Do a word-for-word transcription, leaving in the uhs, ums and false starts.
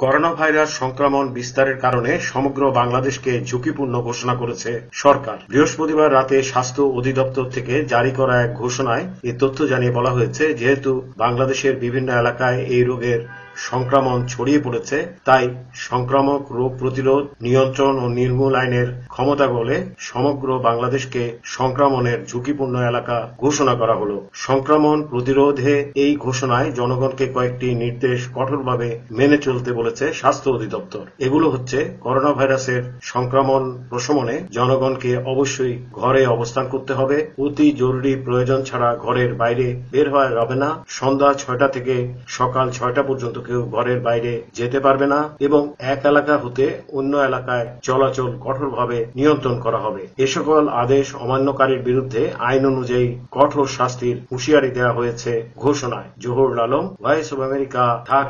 Corona virus সংক্রমণ বিস্তারের কারণে সমগ্র বাংলাদেশকে ঝুঁকিপূর্ণ ঘোষণা করেছে সরকার। বৃহস্পতিবার রাতে স্বাস্থ্য অধিদপ্তর থেকে জারি করা এক ঘোষণায় এ তথ্য জানিয়ে বলা হয়েছে, যেহেতু বাংলাদেশের বিভিন্ন এলাকায় এই রোগের সংক্রমণ ছড়িয়ে পড়েছে, তাই সংক্রামক রোগ প্রতিরোধ, নিয়ন্ত্রণ ও নির্মূল আইনের ক্ষমতা বলে সমগ্র বাংলাদেশকে সংক্রমণের ঝুঁকিপূর্ণ এলাকা ঘোষণা করা হলো। সংক্রমণ প্রতিরোধে এই ঘোষণায় জনগণকে কয়েকটি নির্দেশ কঠোরভাবে মেনে চলতে বলেছে স্বাস্থ্য অধিদপ্তর। এগুলো হচ্ছে, করোনা ভাইরাসের সংক্রমণ প্রশমনে জনগণকে অবশ্যই ঘরে অবস্থান করতে হবে, অতি জরুরি প্রয়োজন ছাড়া ঘরের বাইরে বের হওয়া যাবে না, সন্ধ্যা ছয়টা থেকে সকাল ছয়টা পর্যন্ত কেউ ঘরের বাইরে যেতে পারবে না এবং এক এলাকা হতে অন্য এলাকায় চলাচল কঠোরভাবে নিয়ন্ত্রণ করা হবে। এ সকল আদেশ অমান্যকারীর বিরুদ্ধে আইন অনুযায়ী কঠোর শাস্তির হুঁশিয়ারি দেওয়া হয়েছে ঘোষণায়। Zahurul Alam, voice of America, Dhaka.